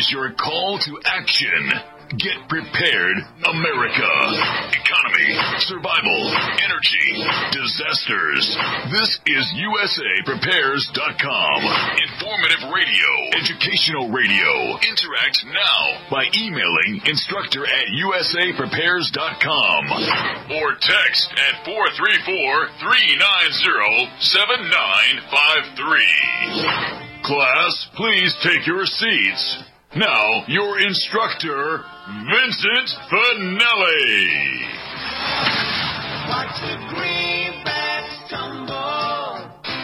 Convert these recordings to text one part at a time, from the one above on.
is your call to action. Get prepared, America. Economy, survival, energy, disasters. This is USAPrepares.com. Informative radio, educational radio. Interact now by emailing instructor@USAPrepares.com or text at 434-390-7953. Class, please take your seats. Now, your instructor, Vincent Finelli. Watch the greenbacks tumble.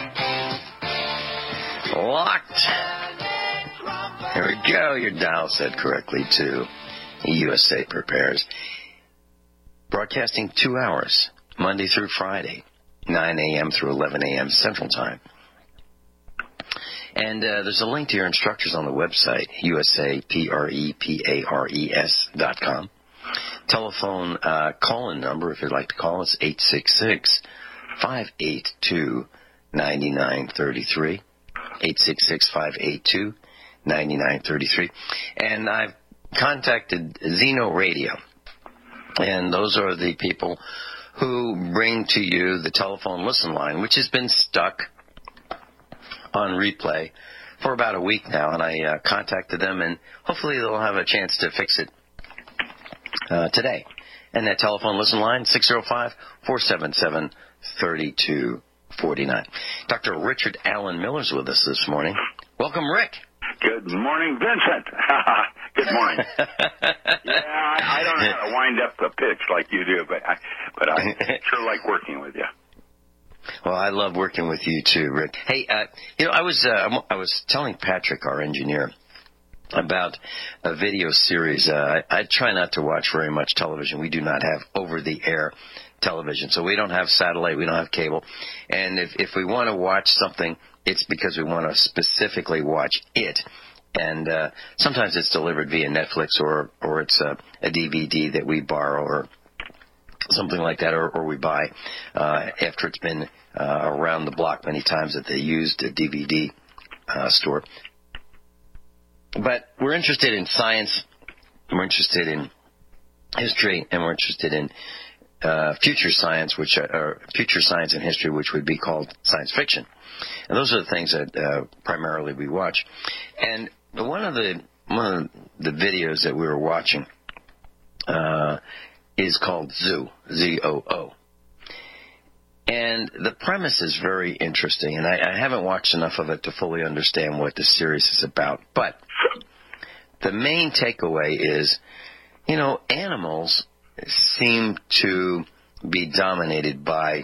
Locked. Here we go. Your dial set correctly to USA Prepares. Broadcasting 2 hours, Monday through Friday, 9 a.m. through 11 a.m. Central Time. And there's a link to your instructors on the website, USAPREPARES.com. Telephone call-in number, if you'd like to call us, 866-582-9933. 866-582-9933. And I've contacted Zeno Radio. And those are the people who bring to you the telephone listen line, which has been stuck on replay for about a week now, and I contacted them, and hopefully they'll have a chance to fix it today. And that telephone listen line, 605-477-3249. Dr. Richard Allen Miller's with us this morning. Welcome, Rick. Good morning, Vincent. Good morning. Yeah, I don't know how to wind up the pitch like you do, but I sure like working with you. Well, I love working with you too, Rick. Hey, I was telling Patrick, our engineer, about a video series. I try not to watch very much television. We do not have over-the-air television, so we don't have satellite, we don't have cable. And if we want to watch something, it's because we want to specifically watch it. And sometimes it's delivered via Netflix or it's a DVD that we borrow or something like that, or we buy after it's been around the block many times at the used DVD store. But we're interested in science, we're interested in history, and we're interested in future science, future science and history, which would be called science fiction. And those are the things that primarily we watch. And one of the videos that we were watching is called Zoo, Z-O-O. And the premise is very interesting, and I haven't watched enough of it to fully understand what the series is about. But the main takeaway is, animals seem to be dominated by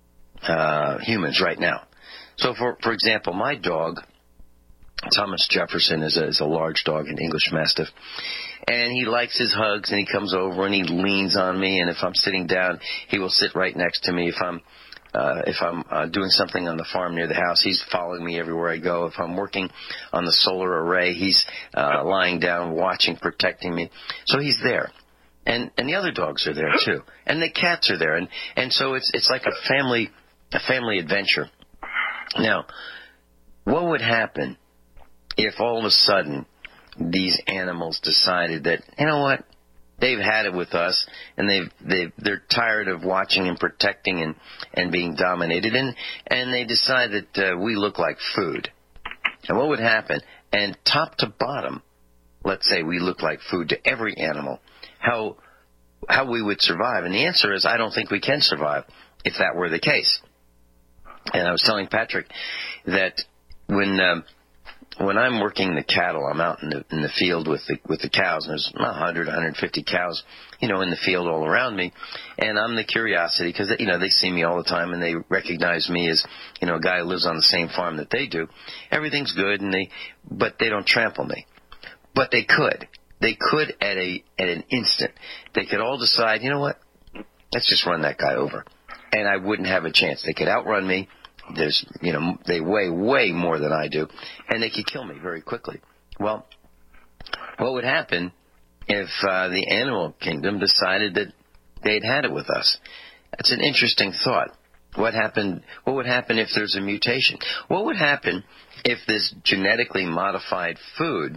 humans right now. So, for example, my dog, Thomas Jefferson, is a large dog, an English Mastiff. And he likes his hugs, and he comes over and he leans on me. And if I'm sitting down, he will sit right next to me. If I'm doing something on the farm near the house, he's following me everywhere I go. If I'm working on the solar array, he's lying down, watching, protecting me. So he's there. And the other dogs are there too. And the cats are there. And so it's like a family adventure. Now, what would happen if all of a sudden these animals decided that, you know what, they've had it with us, and they're tired of watching and protecting and being dominated, and they decide that we look like food. And what would happen? And top to bottom, let's say we look like food to every animal, how we would survive. And the answer is, I don't think we can survive if that were the case. And I was telling Patrick that when I'm working the cattle, I'm out in the field with the cows, and there's 100, 150 cows, in the field all around me, and I'm the curiosity because, they see me all the time, and they recognize me as, a guy who lives on the same farm that they do. Everything's good, but they don't trample me. But they could. They could at an instant. They could all decide, you know what, let's just run that guy over. And I wouldn't have a chance. They could outrun me. They weigh way more than I do, and they could kill me very quickly. Well, what would happen if the animal kingdom decided that they'd had it with us? That's an interesting thought. What would happen if there's a mutation? What would happen if this genetically modified food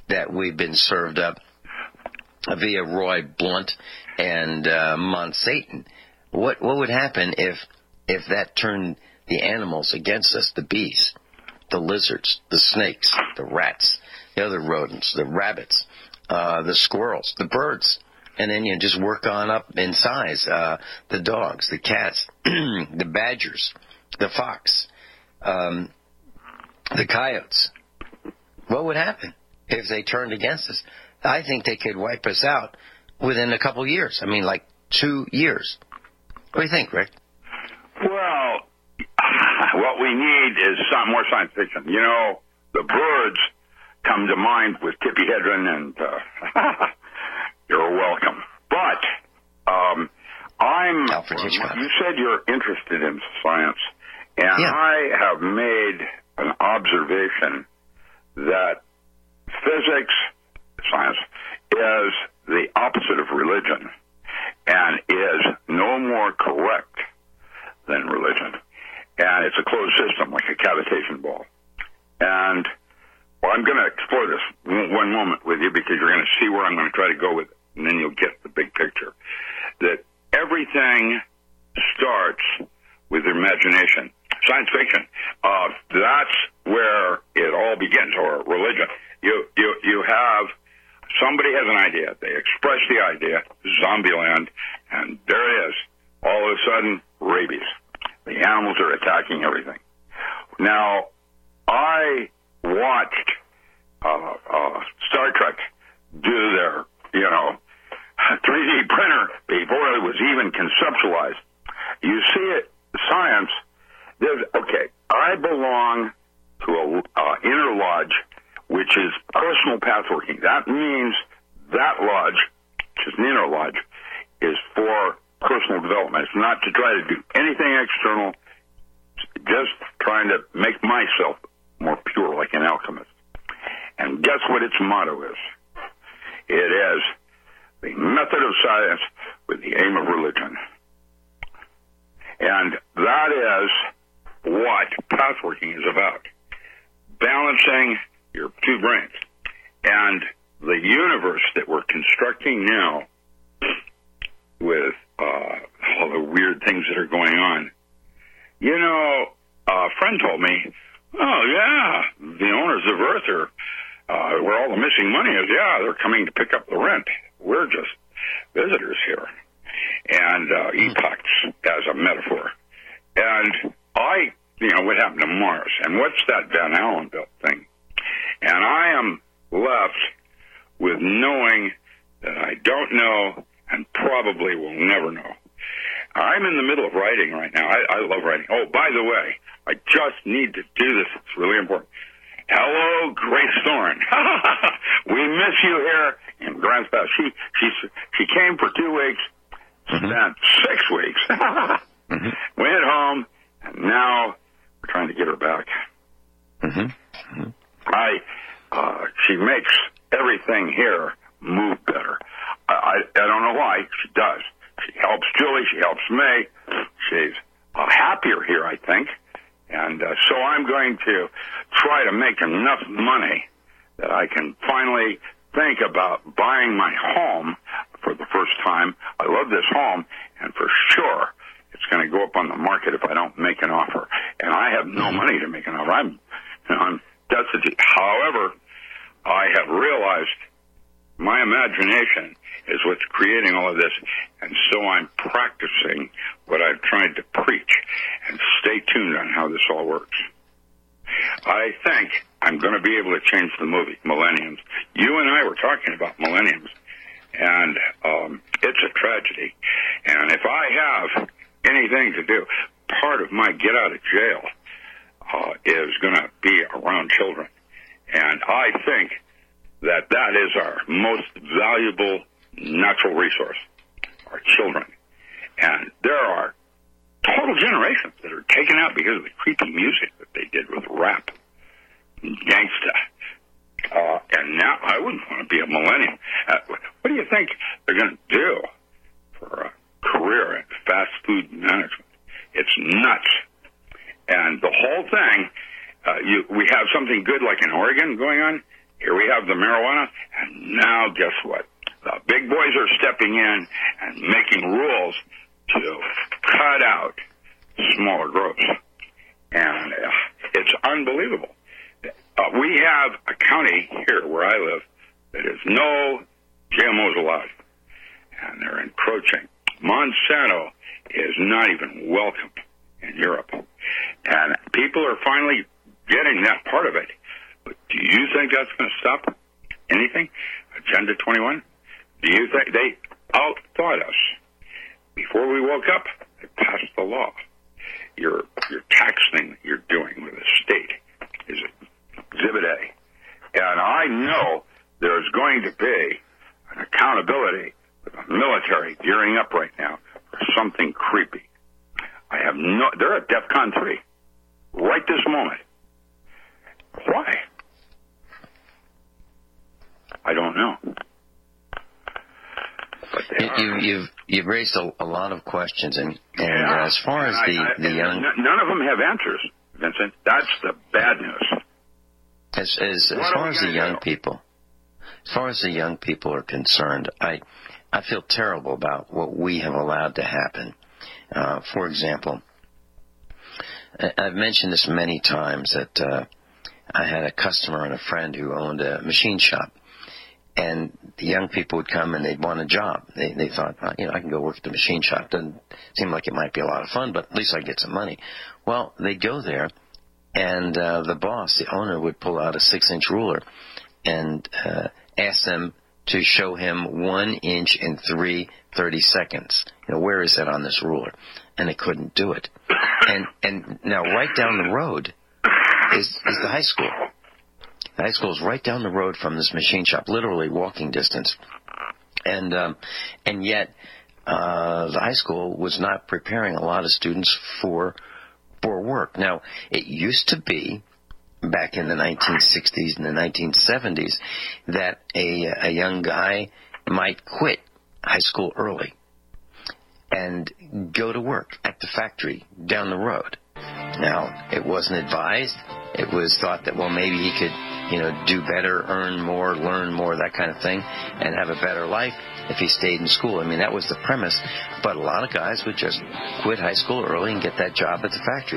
that we've been served up via Roy Blunt and Monsanto. What would happen if that turned the animals against us, the bees, the lizards, the snakes, the rats, the other rodents, the rabbits, the squirrels, the birds, and then you just work on up in size, the dogs, the cats, the badgers, the fox, the coyotes. What would happen if they turned against us? I think they could wipe us out within a couple years. I mean, like 2 years. What do you think, Rick? Well, what we need is some more science fiction. You know, the birds come to mind with Tippi Hedren, and you're welcome. But Alfred Hitchcock. You said you're interested in science, and Yeah. I have made an observation that physics, science, is the opposite of religion and is no more correct than religion. And it's a closed system, like a cavitation ball. And well, I'm going to explore this one moment with you because you're going to see where I'm going to try to go with it, and then you'll get the big picture. That everything starts with imagination. Science fiction. That's where it all begins, or religion. You have, somebody has an idea. They express the idea, Zombieland, and there it is. All of a sudden, rabies. The animals are attacking everything. Now, I watched Star Trek do their, 3D printer before it was even conceptualized. You see it, science. Okay, I belong to a inner lodge, which is personal pathworking. That means that lodge, which is an inner lodge, is for personal development. It's not to try to do anything external, just trying to make myself more pure, like an alchemist. And guess what its motto is? It is the method of science with the aim of religion. And that is what pathworking is about. Balancing your two brains. And the universe that we're constructing now with all the weird things that are going on. A friend told me, oh, yeah, the owners of Earth are, where all the missing money is, yeah, they're coming to pick up the rent. We're just visitors here. And epochs as a metaphor. And what happened to Mars? And what's that Van Allen built thing? And I am left with knowing that I don't know and probably will never know. I'm in the middle of writing right now. I love writing. Oh, by the way, I just need to do this. It's really important. Hello, Grace Thorne. We miss you here in Grants Pass. She came for 2 weeks, spent 6 weeks, went home, and now we're trying to get her back. She makes everything here move better. I don't know why. She does. She helps Julie. She helps me. She's happier here, I think. And so I'm going to try to make enough money that I can finally think about buying my home for the first time. I love this home, and for sure it's going to go up on the market if I don't make an offer. And I have no money to make an offer. I'm destitute. However, I have realized my imagination is what's creating all of this, and so I'm practicing what I've tried to preach, and stay tuned on how this all works. I think I'm going to be able to change the movie, Millenniums. You and I were talking about Millenniums, and it's a tragedy. And if I have anything to do, part of my get out of jail is going to be around children. And I think that is our most valuable natural resource, our children. And there are total generations that are taken out because of the creepy music that they did with rap and gangsta. And now I wouldn't want to be a millennial. What do you think they're going to do for a career in fast food management? It's nuts. And the whole thing, we have something good like in Oregon going on. Here we have the marijuana, and now guess what? The big boys are stepping in and making rules to cut out smaller growths. And it's unbelievable. We have a county here where I live that is no GMOs allowed, and they're encroaching. Monsanto is not even welcome in Europe, and people are finally getting that part of it. But do you think that's going to stop anything? Agenda 21? Do you think they outthought us? Before we woke up, they passed the law. Your tax thing that you're doing with the state is Exhibit A. And I know there's going to be an accountability with the military gearing up right now for something creepy. They're at DEFCON 3 right this moment. Why? I don't know. But you've raised a lot of questions, and as far as the young, none of them have answers, Vincent. That's the bad news. As far as the young people, as far as the young people are concerned, I feel terrible about what we have allowed to happen. For example, I've mentioned this many times that I had a customer and a friend who owned a machine shop. And the young people would come and they'd want a job. They thought, I can go work at the machine shop. Doesn't seem like it might be a lot of fun, but at least I get some money. Well, they'd go there, and the boss, the owner, would pull out a 6-inch ruler and ask them to show him 1 inch in 3/30 seconds. Where is that on this ruler? And they couldn't do it. And now right down the road is the high school. The high school is right down the road from this machine shop, literally walking distance. And yet the high school was not preparing a lot of students for work. Now, it used to be, back in the 1960s and the 1970s, that a young guy might quit high school early and go to work at the factory down the road. Now, it wasn't advised. It was thought that, well, maybe he could, do better, earn more, learn more, that kind of thing, and have a better life if he stayed in school. I mean, that was the premise. But a lot of guys would just quit high school early and get that job at the factory.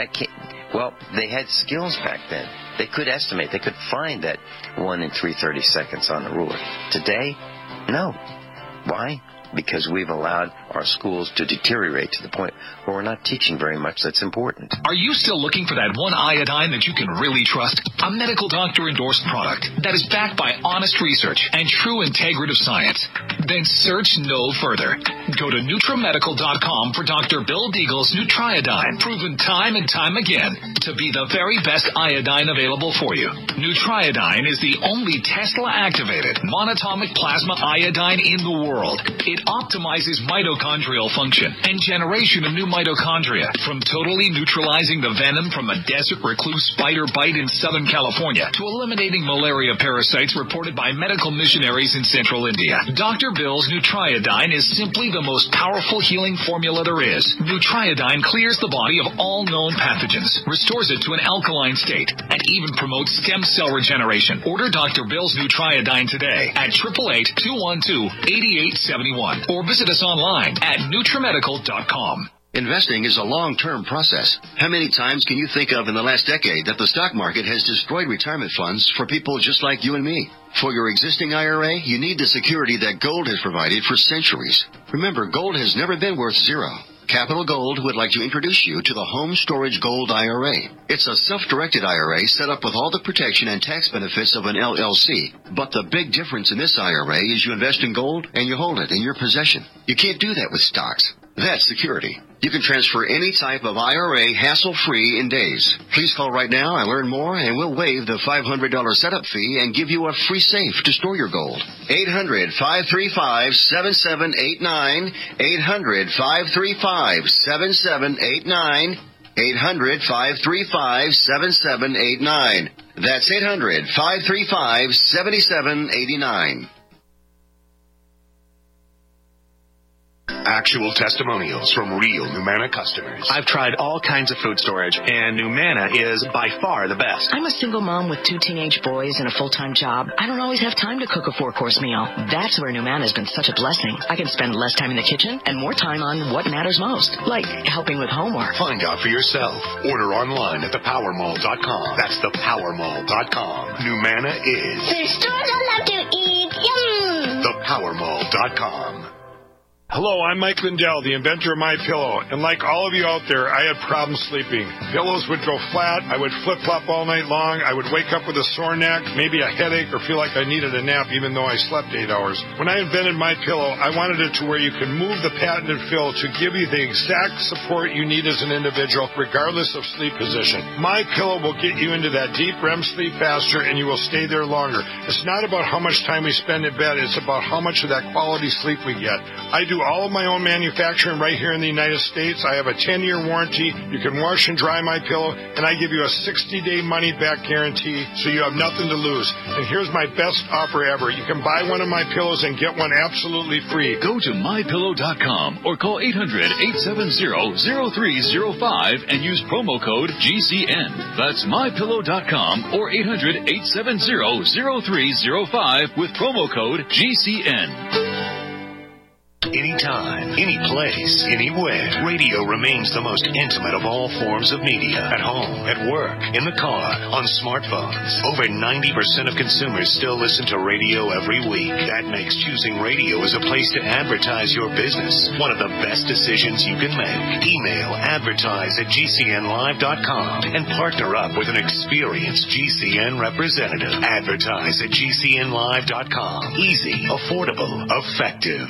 They had skills back then. They could estimate. They could find that 1 in 3/30 seconds on the ruler. Today, no. Why? Because we've allowed our schools to deteriorate to the point where we're not teaching very much that's important. Are you still looking for that one iodine that you can really trust? A medical doctor-endorsed product that is backed by honest research and true integrative science? Then search no further. Go to NutriMedical.com for Dr. Bill Deagle's Nutriodine, proven time and time again to be the very best iodine available for you. Nutriodine is the only Tesla-activated monatomic plasma iodine in the world. It optimizes mitochondrial function and generation of new mitochondria, from totally neutralizing the venom from a desert recluse spider bite in Southern California to eliminating malaria parasites reported by medical missionaries in central India. Dr. Bill's Nutriodine is simply the most powerful healing formula there is. Nutriodine clears the body of all known pathogens, restores it to an alkaline state, and even promotes stem cell regeneration. Order Dr. Bill's Nutriodine today at 888-212-8871 or visit us online at NutriMedical.com. Investing is a long-term process. How many times can you think of in the last decade that the stock market has destroyed retirement funds for people just like you and me? For your existing IRA, you need the security that gold has provided for centuries. Remember, gold has never been worth zero. Capital Gold would like to introduce you to the Home Storage Gold IRA. It's a self-directed IRA set up with all the protection and tax benefits of an LLC. But the big difference in this IRA is you invest in gold and you hold it in your possession. You can't do that with stocks. That's security. You can transfer any type of IRA hassle-free in days. Please call right now and learn more, and we'll waive the $500 setup fee and give you a free safe to store your gold. 800-535-7789. 800-535-7789. 800-535-7789. That's 800-535-7789. Actual testimonials from real Numanna customers. I've tried all kinds of food storage, and Numanna is by far the best. I'm a single mom with 2 teenage boys and a full-time job. I don't always have time to cook a 4-course meal. That's where Numanna has been such a blessing. I can spend less time in the kitchen and more time on what matters most, like helping with homework. Find out for yourself. Order online at thepowermall.com. That's thepowermall.com. Numanna is The stores I love to eat. Yum! thepowermall.com. Hello, I'm Mike Lindell, the inventor of MyPillow, and like all of you out there, I had problems sleeping. Pillows would go flat, I would flip-flop all night long, I would wake up with a sore neck, maybe a headache, or feel like I needed a nap even though I slept 8 hours. When I invented MyPillow, I wanted it to where you could move the patented fill to give you the exact support you need as an individual, regardless of sleep position. MyPillow will get you into that deep REM sleep faster, and you will stay there longer. It's not about how much time we spend in bed, it's about how much of that quality sleep we get. I do all of my own manufacturing right here in the United States. I have a 10-year warranty. You can wash and dry my pillow, and I give you a 60-day money-back guarantee, so you have nothing to lose. And here's my best offer ever. You can buy one of my pillows and get one absolutely free. Go to mypillow.com or call 800-870-0305 and use promo code GCN. That's mypillow.com or 800-870-0305 with promo code GCN. Anytime, any place, anywhere, radio remains the most intimate of all forms of media. At home, at work, in the car, on smartphones. Over 90% of consumers still listen to radio every week. That makes choosing radio as a place to advertise your business one of the best decisions you can make. Email advertise@gcnlive.com and partner up with an experienced GCN representative. Advertise at gcnlive.com. Easy, affordable, effective.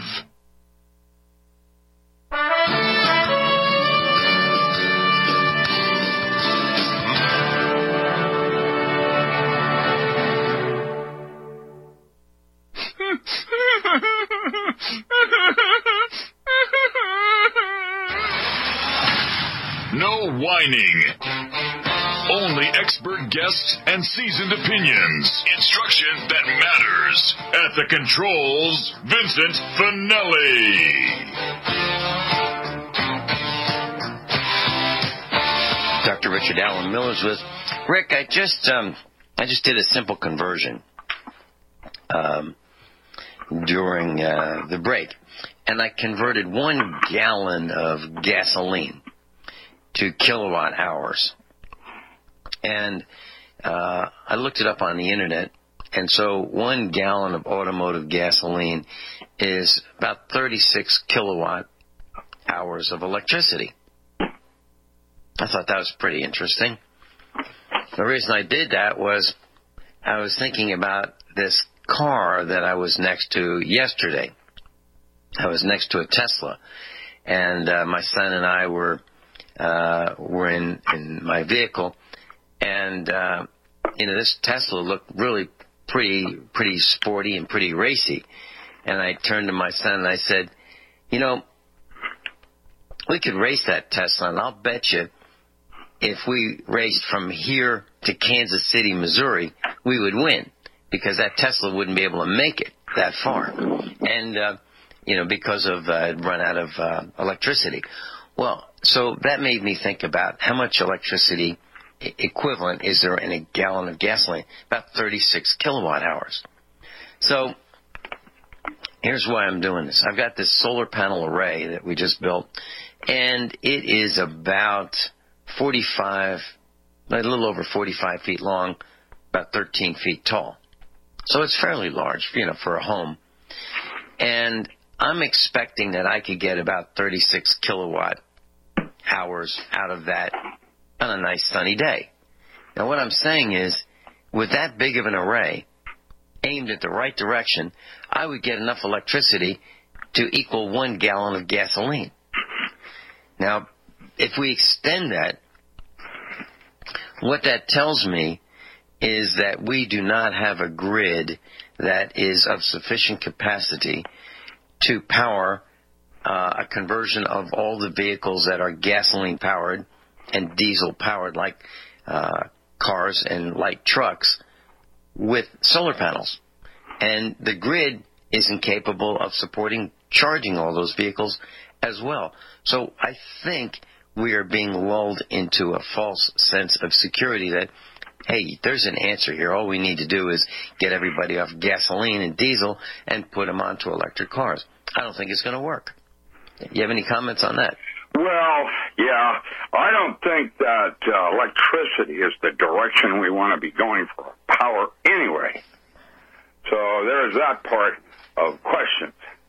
No whining. Only expert guests and seasoned opinions. Instruction that matters. At the controls, Vincent Finelli. Dr. Richard Allen Miller's with Rick. I just did a simple conversion during the break, and I converted 1 gallon of gasoline to kilowatt hours. And I looked it up on the internet, and so 1 gallon of automotive gasoline is about 36 kilowatt hours of electricity. I thought that was pretty interesting. The reason I did that was I was thinking about this car that I was next to yesterday. I was next to a Tesla, and my son and I were in my vehicle, and this Tesla looked really pretty sporty and pretty racy. And I turned to my son and I said, we could race that Tesla, and I'll bet you if we raced from here to Kansas City, Missouri, we would win, because that Tesla wouldn't be able to make it that far. And, because of run out of electricity. Well, so that made me think about how much electricity equivalent is there in a gallon of gasoline? About 36 kilowatt hours. So here's why I'm doing this. I've got this solar panel array that we just built, and it is about a little over 45 feet long, about 13 feet tall. So it's fairly large, for a home. And I'm expecting that I could get about 36 kilowatt hours out of that on a nice sunny day. Now what I'm saying is, with that big of an array aimed at the right direction, I would get enough electricity to equal 1 gallon of gasoline. Now, if we extend that, what that tells me is that we do not have a grid that is of sufficient capacity to power a conversion of all the vehicles that are gasoline-powered and diesel-powered, like cars and light trucks, with solar panels. And the grid isn't capable of supporting charging all those vehicles as well. So I think we are being lulled into a false sense of security that, hey, there's an answer here. All we need to do is get everybody off gasoline and diesel and put them onto electric cars. I don't think it's going to work. You have any comments on that? Well, yeah, I don't think that electricity is the direction we want to be going for power anyway. So there's that part of questions.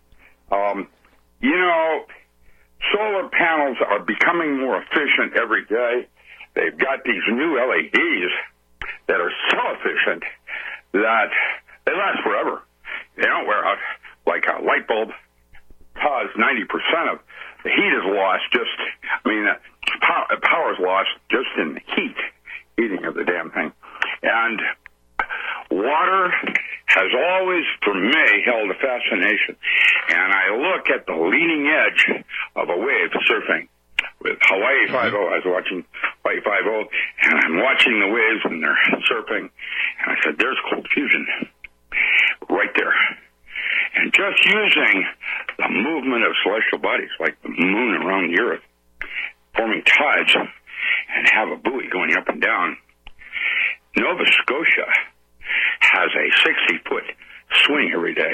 Solar panels are becoming more efficient every day. They've got these new LEDs that are so efficient that they last forever. They don't wear out like a light bulb. 90% of the heat is lost power is lost just in the heating of the damn thing. And water has always, for me, held a fascination. And I look at the leading edge of a wave surfing with Hawaii 5-0. I was watching Hawaii 5-0, and I'm watching the waves when they're surfing. And I said, there's cold fusion right there. And just using the movement of celestial bodies, like the moon around the Earth, forming tides, and have a buoy going up and down. Nova Scotia has a 60-foot swing every day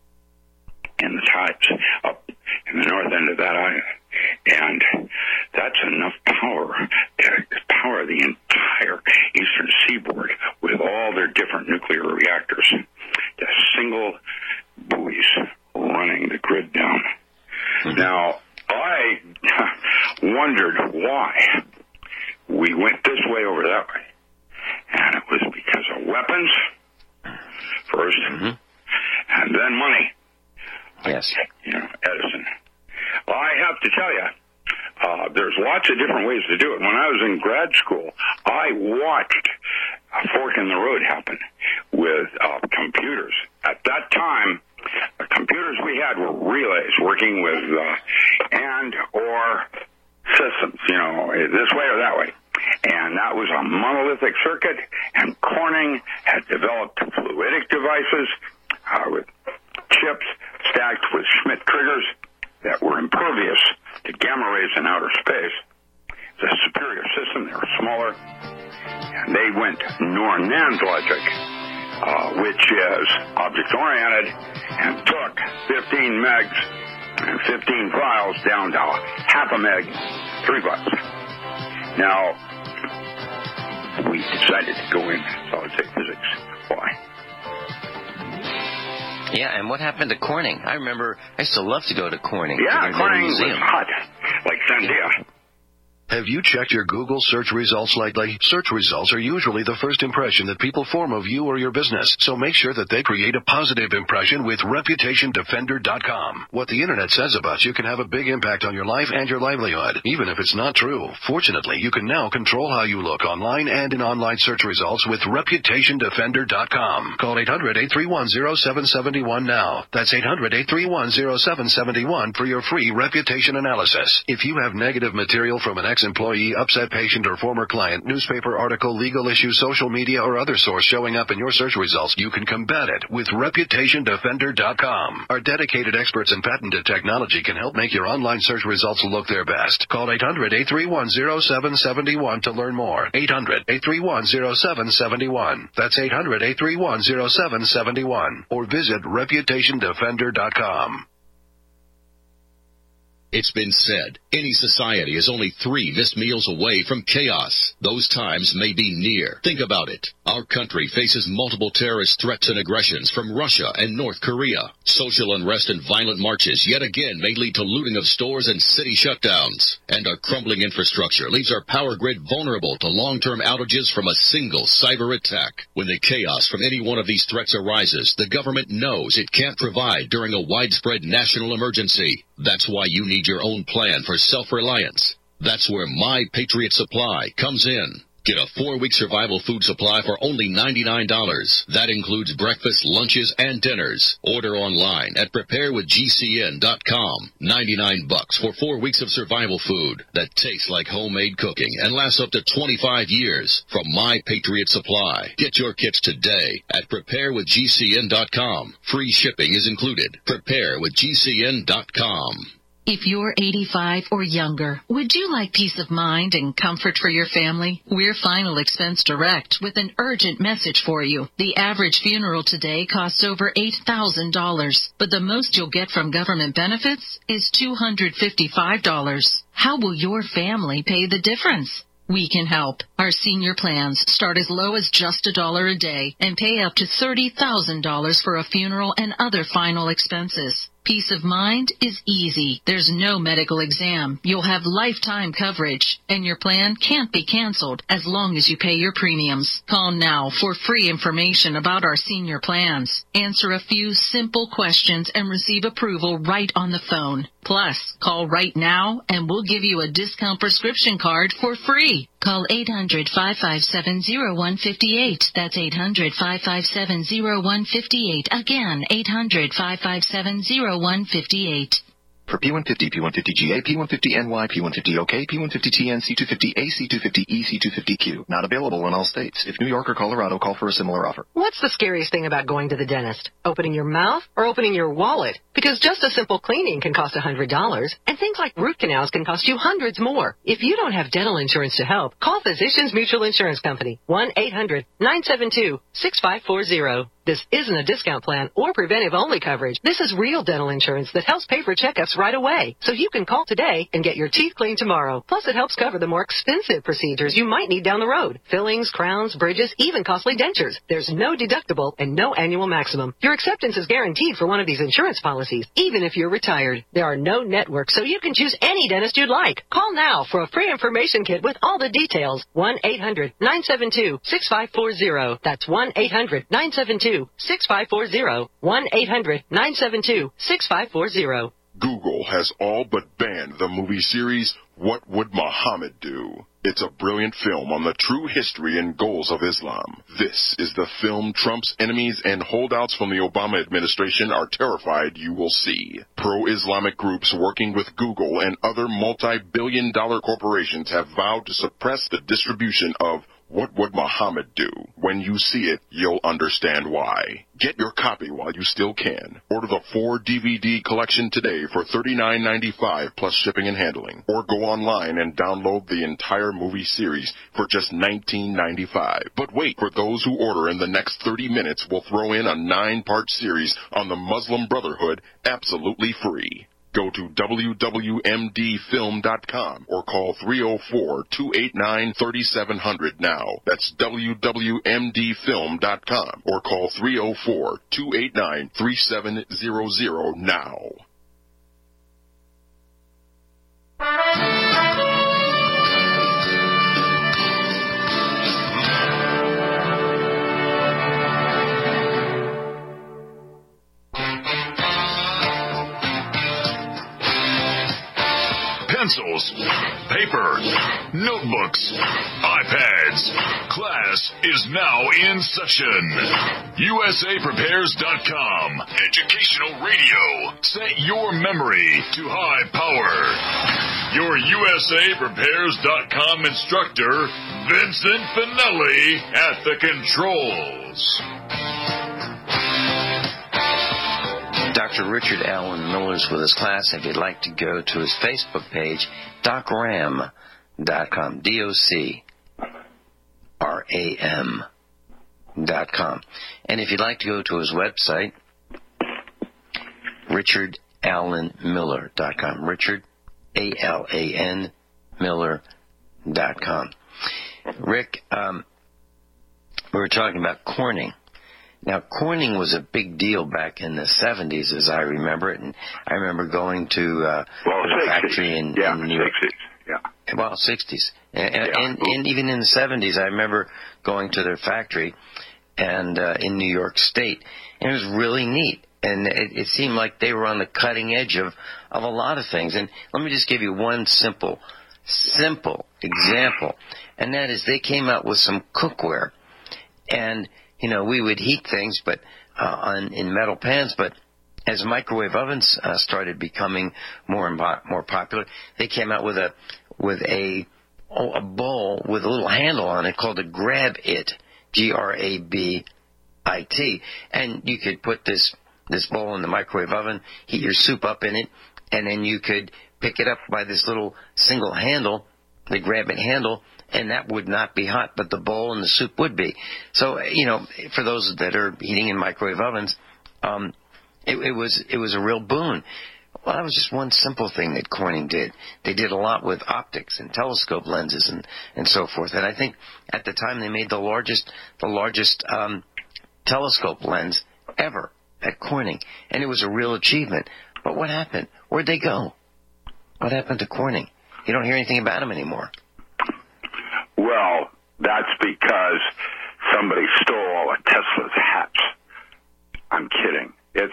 in the tides up in the north end of that island. And that's enough power to power the entire eastern seaboard with all their different nuclear reactors. The single buoys running the grid down. Now, I wondered why we went this way over that way. And it was because of weapons first, and then money. Yes. Edison. Well, I have to tell you, there's lots of different ways to do it. When I was in grad school, I watched a fork in the road happen with computers. At that time, the computers we had were relays working with and or systems, this way or that way. And that was a monolithic circuit, and Corning had developed fluidic devices with chips stacked with Schmidt triggers that were impervious to gamma rays in outer space. It's a superior system. They were smaller. And they went Nornan's logic, which is object-oriented, and took 15 megs and 15 files down to half a meg, 3 bucks. Now, we decided to go in solid-state physics. Why? Yeah, and what happened to Corning? I remember I used to love to go to Corning. Yeah, Corning was hot, like Sandia. Have you checked your Google search results lately? Search results are usually the first impression that people form of you or your business, so make sure that they create a positive impression with ReputationDefender.com. What the internet says about you can have a big impact on your life and your livelihood, even if it's not true. Fortunately, you can now control how you look online and in online search results with ReputationDefender.com. Call 800-831-0771 now. That's 800-831-0771 for your free reputation analysis. If you have negative material from an ex-employee, upset patient, or former client, newspaper article, legal issue, social media, or other source showing up in your search results, you can combat it with ReputationDefender.com. Our dedicated experts in patented technology can help make your online search results look their best. Call 800-831-0771 to learn more. 800-831-0771. That's 800-831-0771. Or visit ReputationDefender.com. It's been said, any society is only 3 missed meals away from chaos. Those times may be near. Think about it. Our country faces multiple terrorist threats and aggressions from Russia and North Korea. Social unrest and violent marches yet again may lead to looting of stores and city shutdowns. And our crumbling infrastructure leaves our power grid vulnerable to long-term outages from a single cyber attack. When the chaos from any one of these threats arises, the government knows it can't provide during a widespread national emergency. That's why you need your own plan for self-reliance. That's where My Patriot Supply comes in. Get a 4-week survival food supply for only $99. That includes breakfast, lunches, and dinners. Order online at preparewithgcn.com. $99 for 4 weeks of survival food that tastes like homemade cooking and lasts up to 25 years from My Patriot Supply. Get your kits today at preparewithgcn.com. Free shipping is included. Preparewithgcn.com. If you're 85 or younger, would you like peace of mind and comfort for your family? We're Final Expense Direct with an urgent message for you. The average funeral today costs over $8,000, but the most you'll get from government benefits is $255. How will your family pay the difference? We can help. Our senior plans start as low as just $1 a day and pay up to $30,000 for a funeral and other final expenses. Peace of mind is easy. There's no medical exam. You'll have lifetime coverage, and your plan can't be canceled as long as you pay your premiums. Call now for free information about our senior plans. Answer a few simple questions and receive approval right on the phone. Plus, call right now and we'll give you a discount prescription card for free. Call 800-557-0158. That's 800-557-0158. Again, 800-557-0158. For P150, P150GA, P150NY, P150OK, P150TN, C250A, C250E, C250Q. Not available in all states. If New York or Colorado, call for a similar offer. What's the scariest thing about going to the dentist? Opening your mouth or opening your wallet? Because just a simple cleaning can cost $100, and things like root canals can cost you hundreds more. If you don't have dental insurance to help, call Physicians Mutual Insurance Company, 1-800-972-6540. This isn't a discount plan or preventive-only coverage. This is real dental insurance that helps pay for checkups right away. So you can call today and get your teeth cleaned tomorrow. Plus, it helps cover the more expensive procedures you might need down the road. Fillings, crowns, bridges, even costly dentures. There's no deductible and no annual maximum. Your acceptance is guaranteed for one of these insurance policies, even if you're retired. There are no networks, so you can choose any dentist you'd like. Call now for a free information kit with all the details. 1-800-972-6540. That's 1-800-972-6540. 1-800-972-6540. Google has all but banned the movie series What Would Muhammad Do? It's a brilliant film on the true history and goals of Islam. This is the film Trump's enemies and holdouts from the Obama administration are terrified you will see. Pro-Islamic groups working with Google and other multi-billion-dollar corporations have vowed to suppress the distribution of What Would Muhammad Do? When you see it, you'll understand why. Get your copy while you still can. Order the 4-DVD collection today for $39.95 plus shipping and handling. Or go online and download the entire movie series for just $19.95. But wait, for those who order in the next 30 minutes, we'll throw in a 9-part series on the Muslim Brotherhood absolutely free. Go to wwmdfilm.com or call 304-289-3700 now. That's wwmdfilm.com or call 304-289-3700 now. Pencils, paper, notebooks, iPads. Class is now in session. USAPrepares.com. Educational radio. Set your memory to high power. Your USAPrepares.com instructor, Vincent Finelli, at the controls. Dr. Richard Allen Miller's with his class. If you'd like to go to his Facebook page, docram.com, DocRam.com. And if you'd like to go to his website, richardallenmiller.com, Richard, A-L-A-N, Miller.com. Rick, we were talking about Corning. Now, Corning was a big deal back in the 70s, as I remember it, and I remember going to a factory in New York. 60s, yeah. Well, 60s. And even in the 70s, I remember going to their factory and in New York State, and it was really neat. And it seemed like they were on the cutting edge of a lot of things. And let me just give you one simple example, and that is they came out with some cookware, and you know, we would heat things, but in metal pans. But as microwave ovens started becoming more and more popular, they came out with a bowl with a little handle on it called a Grab-It, Grabit, and you could put this bowl in the microwave oven, heat your soup up in it, and then you could pick it up by this little single handle, the grab-it handle, and that would not be hot, but the bowl and the soup would be. So, for those that are heating in microwave ovens, it was a real boon. Well, that was just one simple thing that Corning did. They did a lot with optics and telescope lenses and so forth. And I think at the time they made the largest telescope lens ever at Corning, and it was a real achievement. But what happened? Where'd they go? What happened to Corning? You don't hear anything about them anymore. Well, that's because somebody stole all of Tesla's hats. I'm kidding. It's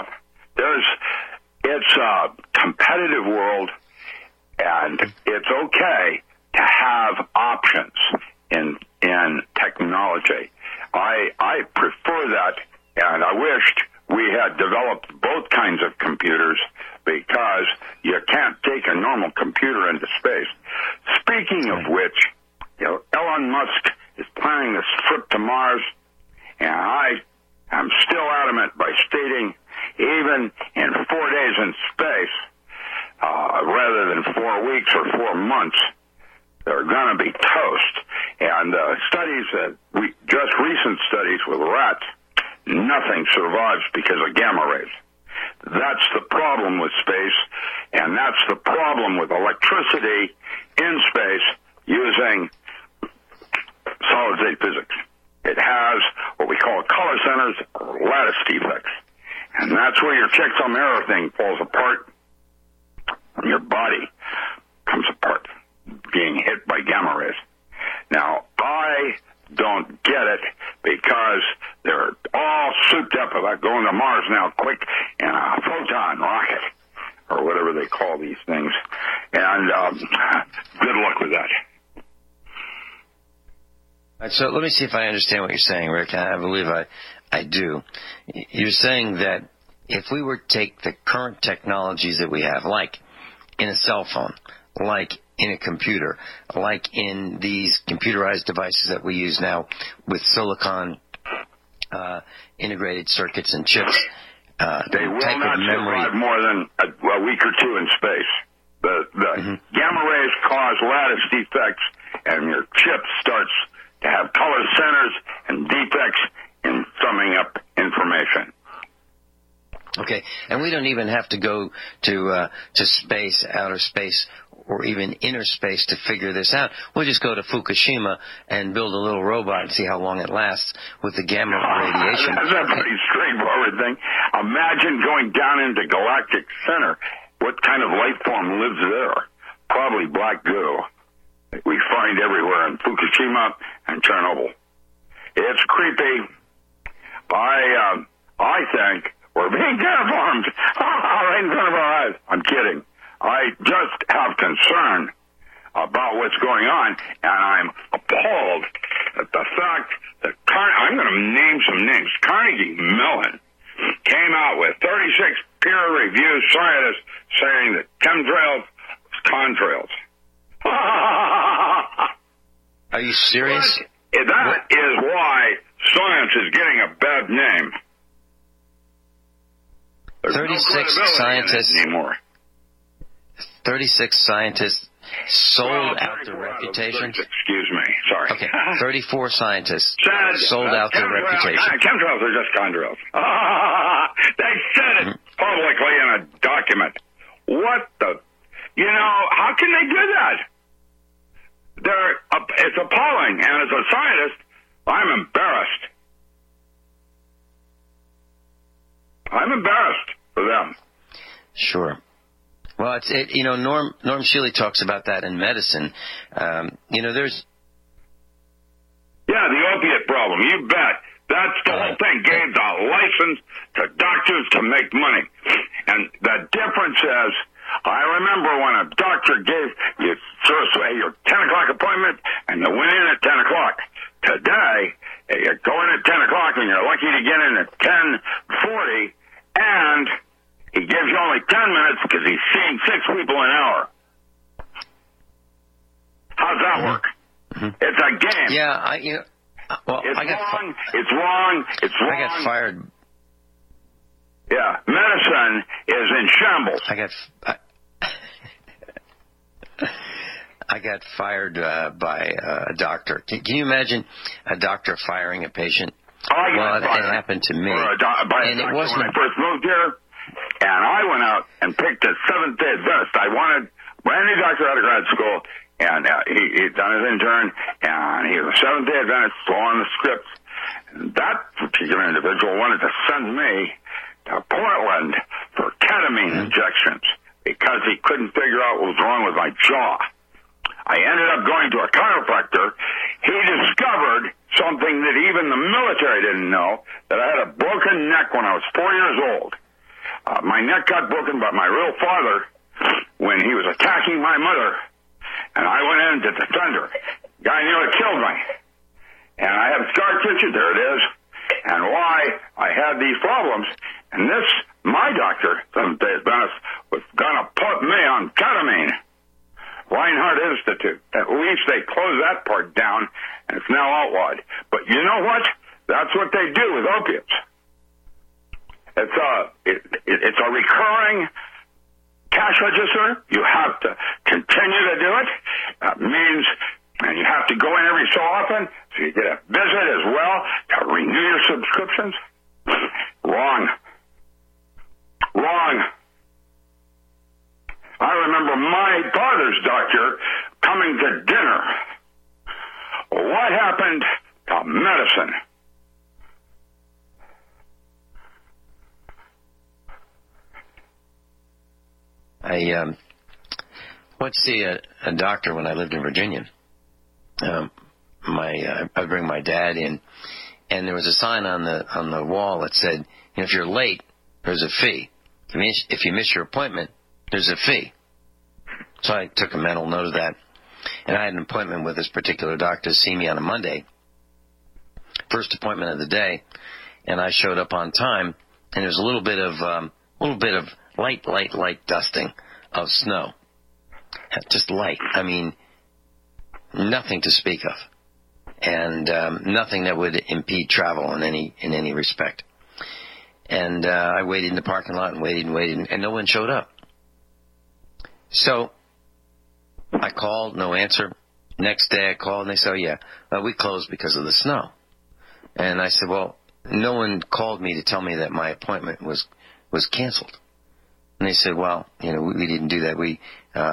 a competitive world, and it's okay to have options in technology. I prefer that, and I wished we had developed both kinds of computers, because you can't take a normal computer into space. Speaking of which, Elon Musk is planning this trip to Mars, and I am still adamant by stating even in 4 days in space, rather than 4 weeks or 4 months, they're going to be toast. And studies recent studies with rats, nothing survives because of gamma rays. That's the problem with space, and that's the problem with electricity in space using solid-state physics. It has what we call color centers or lattice defects. And that's where your checksum error thing falls apart, and your body comes apart, being hit by gamma rays. Now, I don't get it, because they're all souped up about going to Mars now quick in a photon rocket, or whatever they call these things. And good luck with that. So let me see if I understand what you're saying, Rick. I believe I do. You're saying that if we were to take the current technologies that we have, like in a cell phone, like in a computer, like in these computerized devices that we use now with silicon integrated circuits and chips, they will not survive more than a week or two in space. The gamma rays cause lattice defects, and your chip starts to have color centers and defects in summing up information. Okay, and we don't even have to go to space, outer space, or even inner space to figure this out. We'll just go to Fukushima and build a little robot and see how long it lasts with the gamma radiation. That's a pretty straightforward thing. Imagine going down into galactic center. What kind of life form lives there? Probably black goo. We find everywhere in Fukushima and Chernobyl. It's creepy. I think we're being terraformed right in front of our eyes. I'm kidding. I just have concern about what's going on, and I'm appalled at the fact that I'm going to name some names. Carnegie Mellon came out with 36 peer-reviewed scientists saying that chemtrails was contrails. Are you serious? That is why science is getting a bad name. There's 36 no scientists anymore. 36 scientists sold out their reputation. Excuse me. Sorry. Okay. 34 scientists said, sold out their reputation. Chemtrails are just contrails. They said it publicly in a document. What the? How can they do that? It's appalling, and as a scientist, I'm embarrassed. I'm embarrassed for them. Sure. Well, Norm Shealy talks about that in medicine. There's... Yeah, the opiate problem, you bet. That's the whole thing. Gave the license to doctors to make money. And the difference is, I remember when a doctor gave you your 10 o'clock appointment, and you went in at 10 o'clock. Today, you go in at 10 o'clock, and you're lucky to get in at 10:40, and he gives you only 10 minutes because he's seeing 6 people an hour. How's that work? It's a game. Yeah, it's wrong. It's wrong. I got fired. Yeah, medicine is in shambles. I got fired by a doctor. Can you imagine a doctor firing a patient? Well, it happened to me. And it wasn't when I first moved here, and I went out and picked a Seventh-day Adventist. I wanted brand new doctor out of grad school, and he'd done his intern, and he was a Seventh-day Adventist, so on the scripts. And that particular individual wanted to send me to Portland for ketamine injections because he couldn't figure out what was wrong with my jaw. I ended up going to a chiropractor. He discovered something that even the military didn't know, that I had a broken neck when I was 4 years old. My neck got broken by my real father when he was attacking my mother, and I went in to defend her. Guy nearly killed me. And I have scar tissue, there it is, and why I had these problems. And this, my doctor, Seventh-day Adventist, was going to put me on ketamine. Reinhardt Institute. At least they closed that part down, and it's now outlawed. But you know what? That's what they do with opiates. It's a recurring cash register. You have to continue to do it. That means, and you have to go in every so often, so you get a visit as well to renew your subscriptions. Wrong. I remember my father's doctor coming to dinner. What happened to medicine? I went to see a doctor when I lived in Virginia. I'd bring my dad in, and there was a sign on the wall that said, if you're late, there's a fee. If you miss your appointment, there's a fee. So I took a mental note of that. And I had an appointment with this particular doctor to see me on a Monday. First appointment of the day. And I showed up on time, and there was a little bit of light dusting of snow. Just light. I mean, nothing to speak of. And nothing that would impede travel in any respect. And I waited in the parking lot and waited, and no one showed up. So I called, no answer. Next day I called, and they said, we closed because of the snow. And I said, well, no one called me to tell me that my appointment was canceled. And they said, well, we didn't do that. We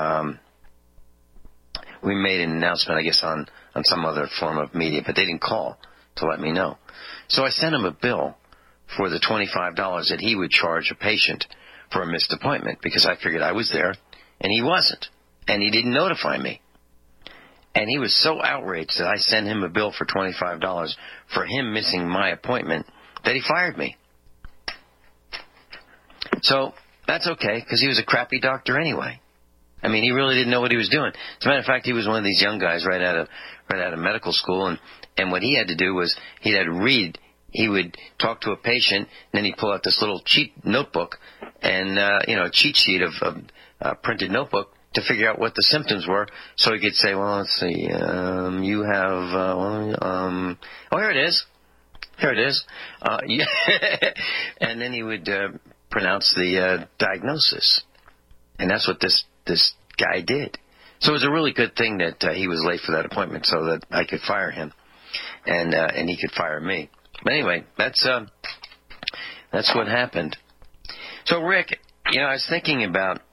made an announcement, I guess, on some other form of media, but they didn't call to let me know. So I sent him a bill for the $25 that he would charge a patient for a missed appointment, because I figured I was there and he wasn't, and he didn't notify me. And he was so outraged that I sent him a bill for $25 for him missing my appointment that he fired me. So that's okay, because he was a crappy doctor anyway. I mean, he really didn't know what he was doing. As a matter of fact, he was one of these young guys right out of medical school, and what he had to do was he had to read. He would talk to a patient, and then he'd pull out this little cheat notebook and a cheat sheet of printed notebook to figure out what the symptoms were, so he could say, well, let's see, you have, here it is. And then he would pronounce the diagnosis, and that's what this guy did. So it was a really good thing that he was late for that appointment, so that I could fire him, and he could fire me. But anyway, that's what happened. So Rick, I was thinking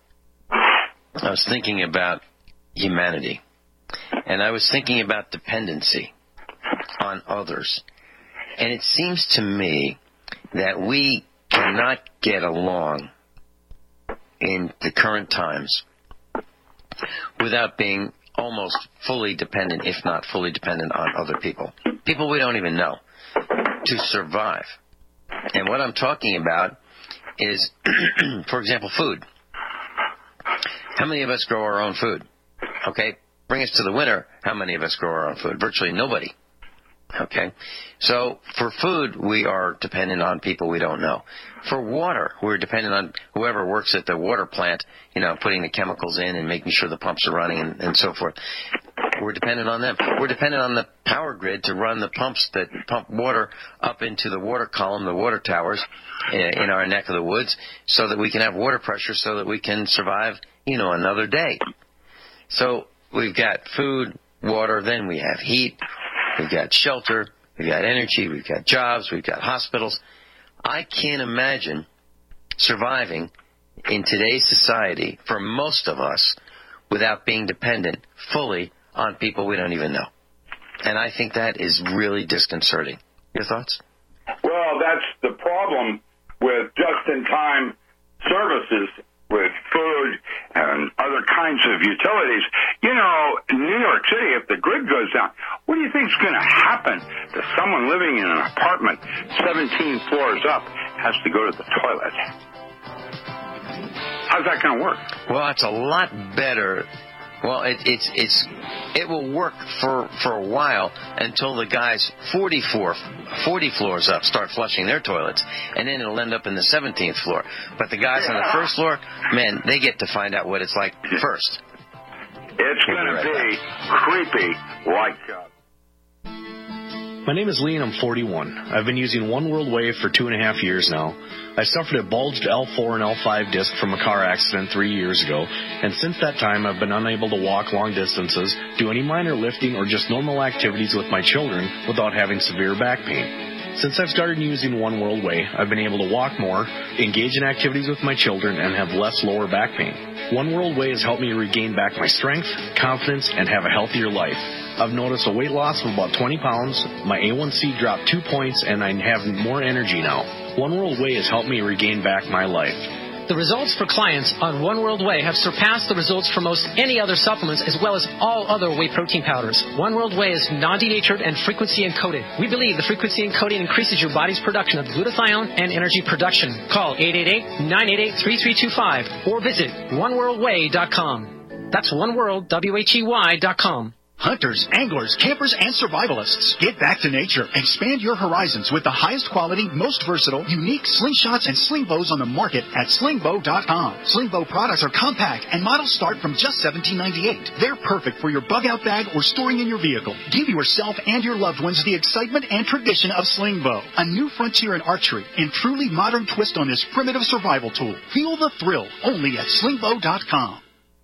about humanity, and I was thinking about dependency on others. And it seems to me that we cannot get along in the current times without being almost fully dependent, if not fully dependent, on other people. People we don't even know, to survive. And what I'm talking about is, for example, food. How many of us grow our own food? Okay, bring us to the winter. How many of us grow our own food? Virtually nobody. Okay, so for food, we are dependent on people we don't know. For water, we're dependent on whoever works at the water plant, putting the chemicals in and making sure the pumps are running and so forth. We're dependent on them. We're dependent on the power grid to run the pumps that pump water up into the water column, the water towers in our neck of the woods, so that we can have water pressure so that we can survive, another day. So we've got food, water, then we have heat, we've got shelter, we've got energy, we've got jobs, we've got hospitals. I can't imagine surviving in today's society for most of us without being dependent fully on people we don't even know. And I think that is really disconcerting. Your thoughts? Well, that's the problem with just-in-time services with food and other kinds of utilities. In New York City, if the grid goes down, what do you think is going to happen to someone living in an apartment 17 floors up has to go to the toilet? How's that going to work? Well, it's a lot better. Well, it will work for a while until the guys 40 floors up start flushing their toilets, and then it'll end up in the 17th floor. But the guys on the first floor, man, they get to find out what it's like first. It's going to be creepy like... My name is Lee, and I'm 41. I've been using One World Wave for 2.5 years now. I suffered a bulged L4 and L5 disc from a car accident 3 years ago, and since that time I've been unable to walk long distances, do any minor lifting, or just normal activities with my children without having severe back pain. Since I've started using One World Way, I've been able to walk more, engage in activities with my children, and have less lower back pain. One World Way has helped me regain back my strength, confidence, and have a healthier life. I've noticed a weight loss of about 20 pounds, my A1C dropped 2 points, and I have more energy now. One World Way has helped me regain back my life. The results for clients on One World Way have surpassed the results for most any other supplements, as well as all other whey protein powders. One World Way is non-denatured and frequency encoded. We believe the frequency encoding increases your body's production of glutathione and energy production. Call 888-988-3325 or visit oneworldway.com. That's oneworld.com. Hunters, anglers, campers, and survivalists. Get back to nature. Expand your horizons with the highest quality, most versatile, unique slingshots and sling bows on the market at slingbow.com. Slingbow products are compact and models start from just $17.98. They're perfect for your bug-out bag or storing in your vehicle. Give yourself and your loved ones the excitement and tradition of Slingbow, a new frontier in archery and truly modern twist on this primitive survival tool. Feel the thrill only at slingbow.com.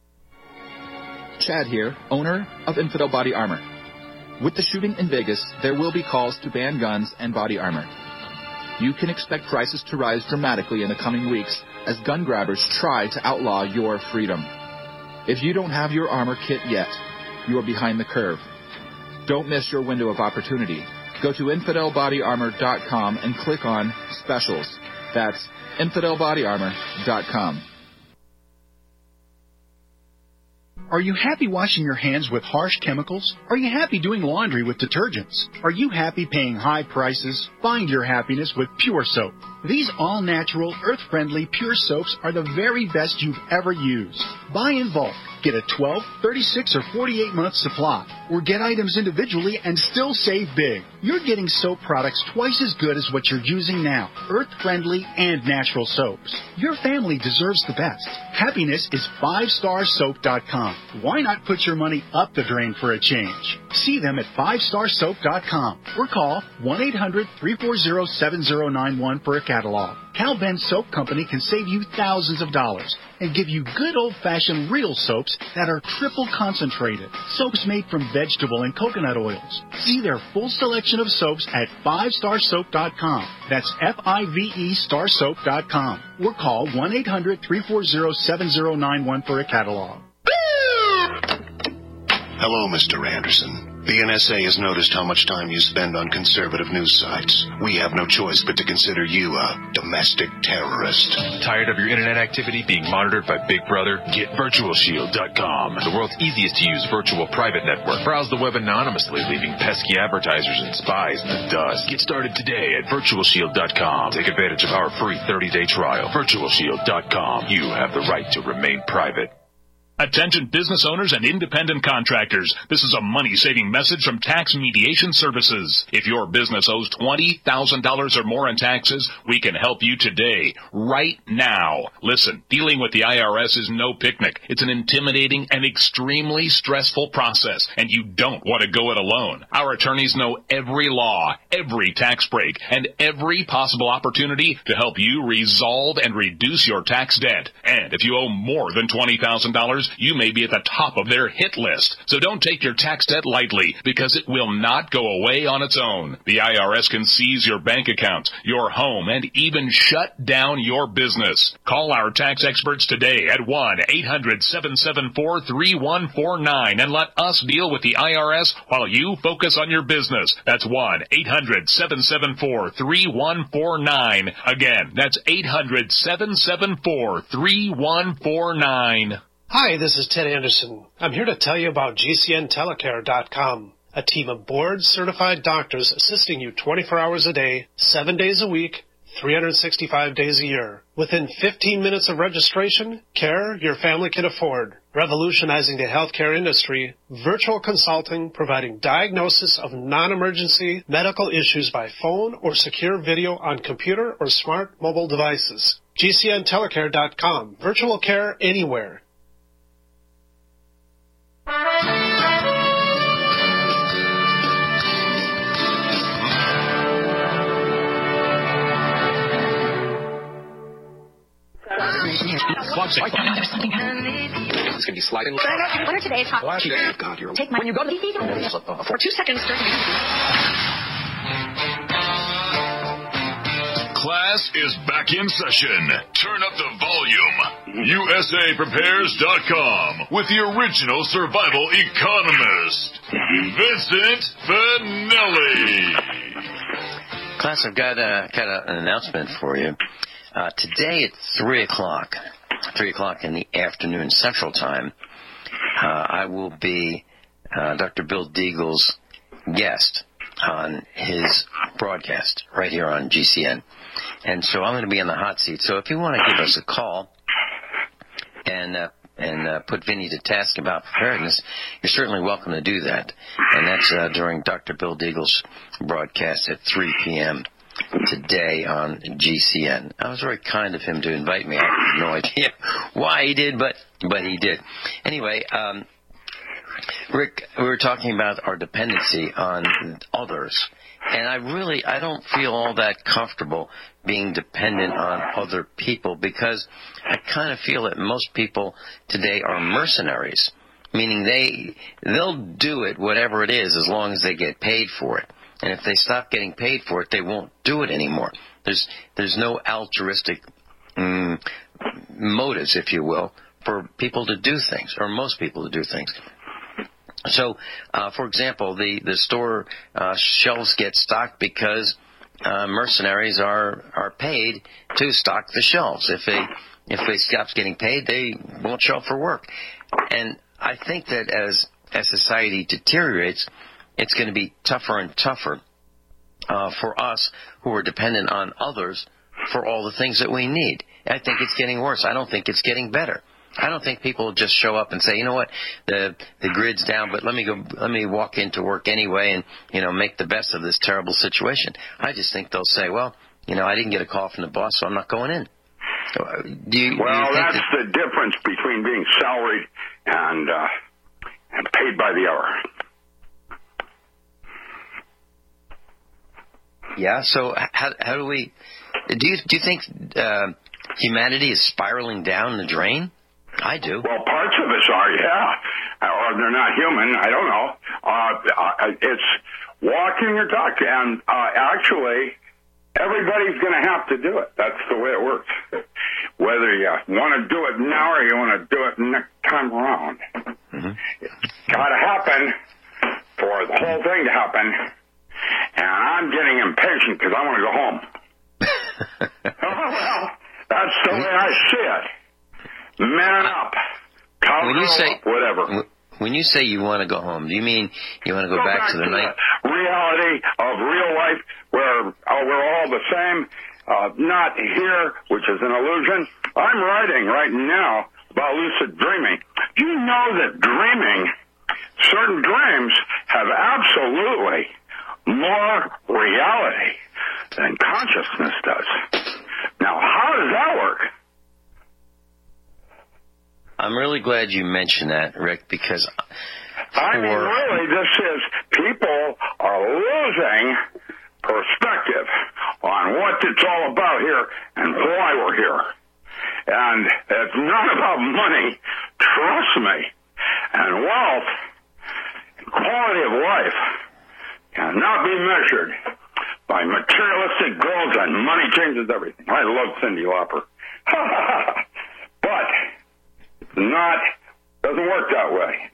Chad here, owner of Infidel Body Armor. With the shooting in Vegas, there will be calls to ban guns and body armor. You can expect prices to rise dramatically in the coming weeks as gun grabbers try to outlaw your freedom. If you don't have your armor kit yet, you are behind the curve. Don't miss your window of opportunity. Go to InfidelBodyArmor.com and click on Specials. That's InfidelBodyArmor.com. Are you happy washing your hands with harsh chemicals? Are you happy doing laundry with detergents? Are you happy paying high prices? Find your happiness with Pure Soap. These all-natural, earth-friendly Pure Soaps are the very best you've ever used. Buy in bulk. Get a 12, 36, or 48-month supply. Or get items individually and still save big. You're getting soap products twice as good as what you're using now. Earth-friendly and natural soaps. Your family deserves the best. Happiness is 5starsoap.com. Why not put your money up the drain for a change? See them at 5starsoap.com or call 1-800-340-7091 for a catalog. Cal Ben Soap Company can save you thousands of dollars and give you good old-fashioned real soaps that are triple concentrated. Soaps made from vegetable and coconut oils. See their full selection of soaps at 5starsoap.com. That's F-I-V-E starsoap.com. Or call 1-800-340-7091 for a catalog. Hello, Mr. Anderson. The NSA has noticed how much time you spend on conservative news sites. We have no choice but to consider you a domestic terrorist. Tired of your internet activity being monitored by Big Brother? Get VirtualShield.com, the world's easiest to use virtual private network. Browse the web anonymously, leaving pesky advertisers and spies in the dust. Get started today at VirtualShield.com. Take advantage of our free 30-day trial. VirtualShield.com. You have the right to remain private. Attention business owners and independent contractors. This is a money-saving message from Tax Mediation Services. If your business owes $20,000 or more in taxes, we can help you today, right now. Listen, dealing with the IRS is no picnic. It's an intimidating and extremely stressful process, and you don't want to go it alone. Our attorneys know every law, every tax break, and every possible opportunity to help you resolve and reduce your tax debt. And if you owe more than $20,000, you may be at the top of their hit list. So don't take your tax debt lightly, because it will not go away on its own. The IRS can seize your bank accounts, your home, and even shut down your business. Call our tax experts today at 1-800-774-3149 and let us deal with the IRS while you focus on your business. That's 1-800-774-3149. Again, that's 800-774-3149. Hi, this is Ted Anderson. I'm here to tell you about GCNtelecare.com, a team of board-certified doctors assisting you 24 hours a day, 7 days a week, 365 days a year. Within 15 minutes of registration, care your family can afford. Revolutionizing the healthcare industry, virtual consulting providing diagnosis of non-emergency medical issues by phone or secure video on computer or smart mobile devices. GCNtelecare.com. Virtual care anywhere. It's going to be sliding. What are today's hot? God, you're... Take my... When you go to the... For 2 seconds, Class is back in session. Turn up the volume. USAPrepares.com with the original survival economist, Vincent Finelli. Class, I've got an announcement for you. Today at 3 o'clock in the afternoon Central Time, I will be Dr. Bill Deagle's guest on his broadcast right here on GCN. And so I'm going to be in the hot seat. So if you want to give us a call and put Vinny to task about preparedness, you're certainly welcome to do that. And that's during Dr. Bill Deagle's broadcast at 3 p.m. today on GCN. I was very kind of him to invite me. I have no idea why he did, but he did. Anyway, Rick, we were talking about our dependency on others. And I don't feel all that comfortable being dependent on other people, because I kind of feel that most people today are mercenaries, meaning they'll do it, whatever it is, as long as they get paid for it. And if they stop getting paid for it, they won't do it anymore. There's no altruistic motives, if you will, for people to do things, or most people to do things. So, for example, the store shelves get stocked because mercenaries are paid to stock the shelves. If they stop getting paid, they won't show up for work. And I think that as society deteriorates, it's going to be tougher and tougher for us who are dependent on others for all the things that we need. I think it's getting worse. I don't think it's getting better. I don't think people just show up and say, you know what, the grid's down, but let me walk into work anyway and, make the best of this terrible situation. I just think they'll say, well, I didn't get a call from the boss, so I'm not going in. Do you that's the difference between being salaried and paid by the hour. Yeah. So how do we? Do you think humanity is spiraling down the drain? I do. Well, parts of us are, yeah. Or they're not human. I don't know. It's walking or talking, and actually, everybody's going to have to do it. That's the way it works. Whether you want to do it now or you want to do it next time around, it's got to happen for the whole thing to happen. And I'm getting impatient because I want to go home. Well, that's the way I see it. Man up. Whatever. When you say you want to go home, do you mean you want to go back to the night? Reality of real life where we're all the same, not here, which is an illusion. I'm writing right now about lucid dreaming. You know that dreaming, certain dreams have absolutely more reality than consciousness does. Now, how does that work? I'm really glad you mentioned that, Rick, because really, this is people are losing perspective on what it's all about here and why we're here. And it's not about money, trust me. And wealth and quality of life cannot be measured by materialistic goals, and money changes everything. I love Cyndi Lauper. But doesn't work that way.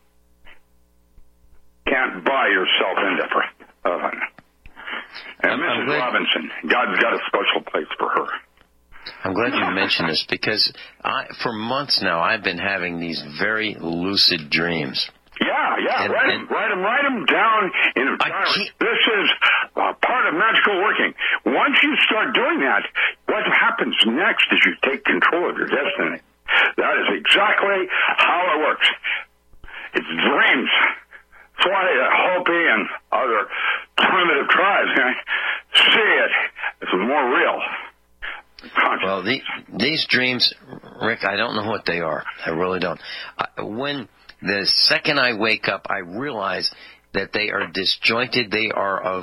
Can't buy yourself into heaven. And Mrs. Robinson, God's got a special place for her. I'm glad you mentioned this because for months now I've been having these very lucid dreams. Yeah. Write them down in a diary. This is part of magical working. Once you start doing that, what happens next is you take control of your destiny. That is exactly how it works. It's dreams. That's why Hopi and other primitive tribes see it as more real. Well, these dreams, Rick, I don't know what they are. I really don't. When the second I wake up, I realize that they are disjointed. They are of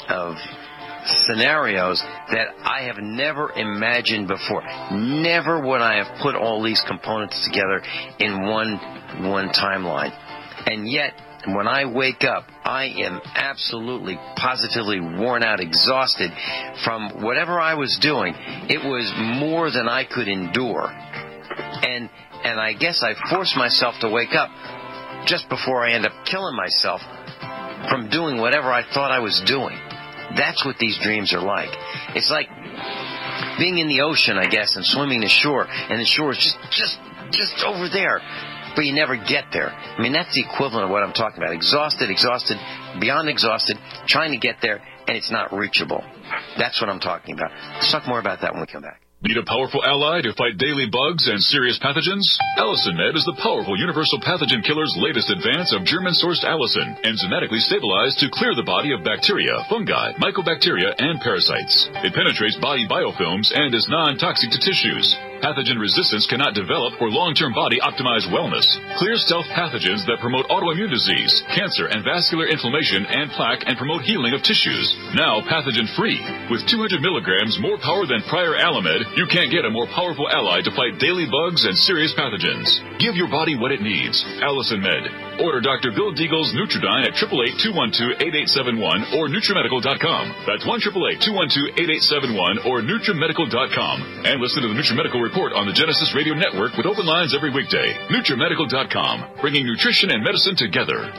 scenarios that I have never imagined before. Never would I have put all these components together in one timeline. And yet, when I wake up, I am absolutely, positively worn out, exhausted from whatever I was doing. It was more than I could endure. And I guess I forced myself to wake up just before I end up killing myself from doing whatever I thought I was doing. That's what these dreams are like. It's like being in the ocean, I guess, and swimming to shore, and the shore is just over there. But you never get there. I mean, that's the equivalent of what I'm talking about. Exhausted, beyond exhausted, trying to get there, and it's not reachable. That's what I'm talking about. Let's talk more about that when we come back. Need a powerful ally to fight daily bugs and serious pathogens? Allicin Med is the powerful universal pathogen killer's latest advance of German-sourced allicin, enzymatically stabilized to clear the body of bacteria, fungi, mycobacteria, and parasites. It penetrates body biofilms and is non-toxic to tissues. Pathogen resistance cannot develop for long-term body-optimized wellness. Clear stealth pathogens that promote autoimmune disease, cancer, and vascular inflammation and plaque and promote healing of tissues. Now pathogen-free. With 200 milligrams more power than prior Alamed, you can't get a more powerful ally to fight daily bugs and serious pathogens. Give your body what it needs. Allicin Med. Order Dr. Bill Deagle's Nutridyne at 888-212-8871 or NutriMedical.com. That's 1-888-212-8871 or NutriMedical.com. And listen to the NutriMedical Report on the Genesis Radio Network with open lines every weekday. NutriMedical.com, bringing nutrition and medicine together.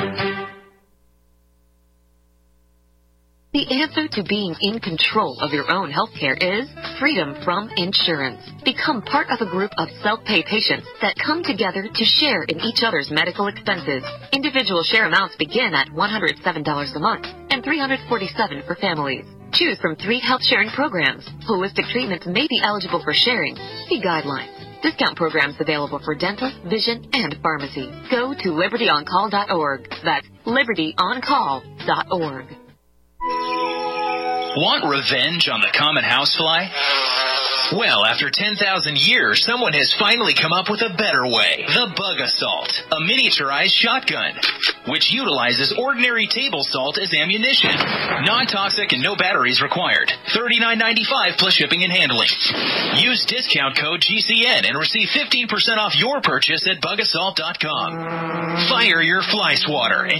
The answer to being in control of your own healthcare is freedom from insurance. Become part of a group of self-pay patients that come together to share in each other's medical expenses. Individual share amounts begin at $107 a month and $347 for families. Choose from 3 health-sharing programs. Holistic treatments may be eligible for sharing. See guidelines. Discount programs available for dental, vision, and pharmacy. Go to libertyoncall.org. That's libertyoncall.org. Want revenge on the common housefly? Well, after 10,000 years, someone has finally come up with a better way. The Bug Assault, a miniaturized shotgun, which utilizes ordinary table salt as ammunition. Non-toxic and no batteries required. $39.95 plus shipping and handling. Use discount code GCN and receive 15% off your purchase at bugassault.com. Fire your fly swatter.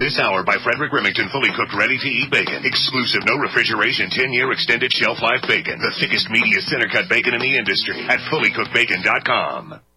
This hour by Frederick Remington, fully cooked, ready-to-eat bacon. Exclusive, no refrigeration, 10-year extended shelf life bacon. The thickest, meatiest center-cut bacon in the industry at fullycookedbacon.com.